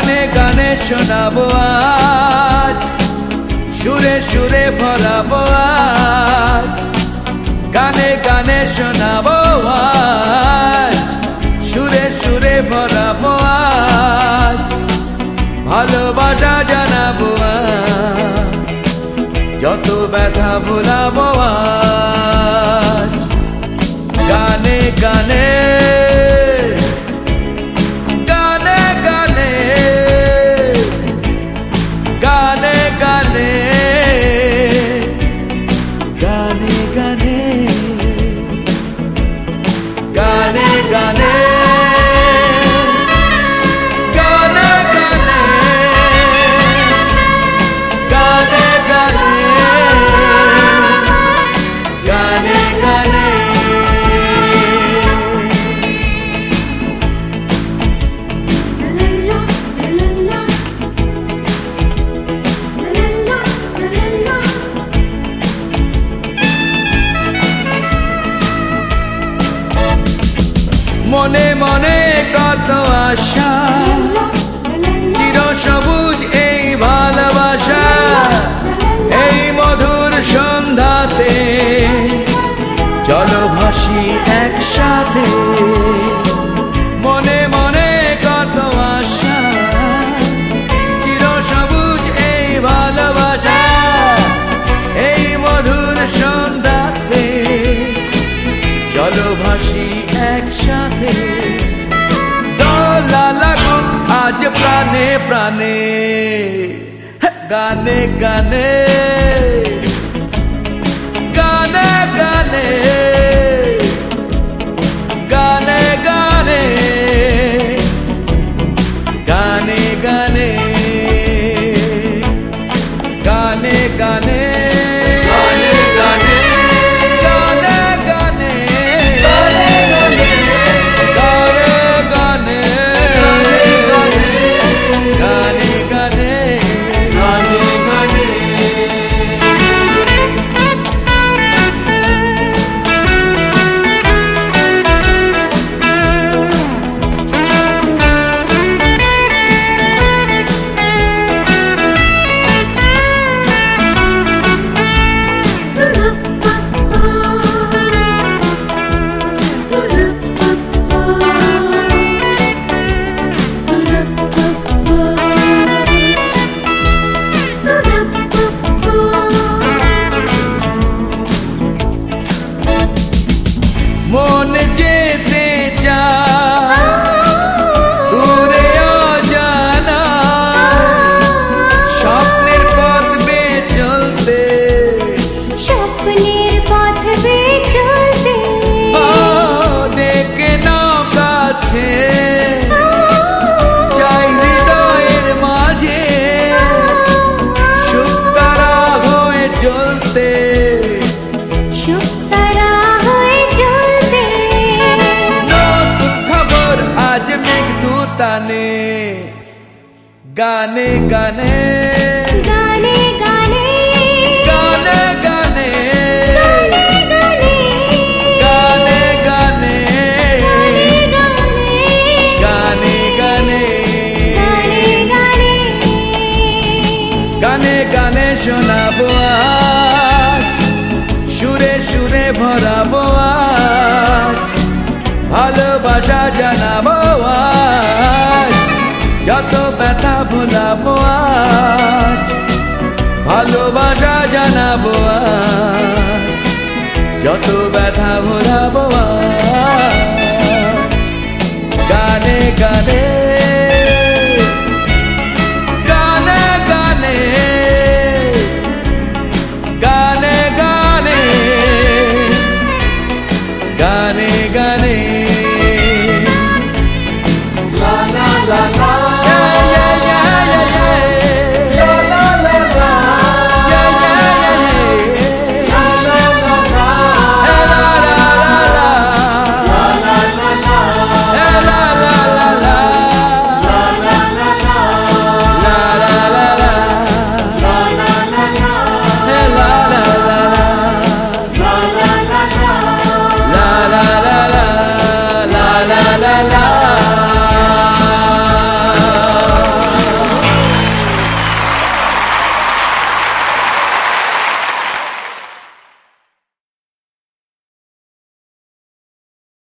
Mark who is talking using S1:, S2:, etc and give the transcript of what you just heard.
S1: গানে গানে শোনাবো আজ, সুরে সুরে ভরাবো আজ। গানে গানে শোনাবো আজ, সুরে সুরে ভরাবো আজ। ভালোবাসা জানাবো আজ, যত ব্যথা ভোলাবো আজ। গানে গানে গানে গানে গানে গানে গানে গানে গানে গানে মনে মনে কত আশা, চির সবুজ এই ভালোবাসা। এই মধুর সন্ধ্যাতে চলো ভাসি একসাথে। মনে মনে কত আশা, চির সবুজ এই ভালোবাসা। এই মধুর সন্ধ্যাতে চলো ভাসি একসাথে। দোলা লাগুক আজ প্রাণে প্রাণে, গানে গানে গানে গানে গানে গানে গানে গানে গানে গানে মন যেতে চায় দূরে অজানা, স্বপ্নের পথ বেয়ে চলতে,
S2: স্বপ্নের পথ বেয়ে চলতে।
S1: ডেকে নাও কাছে, চাই হৃদয়ের মাঝে সুতারা হয়ে চলতে। আজ মেঘদূতানে গানে গানে
S2: গানে গানে
S1: গানে গানে গানে গানে গানে গানে গানে গানে শোনাবো আজ, সুরে সুরে ভরাবো আজ। ভালোবাসা জানাবো আজ, যত ব্যথা ভোলাবো আজ। ভালোবাসা জানাবো আজ, যত ব্যথা ভোলাবো আজ।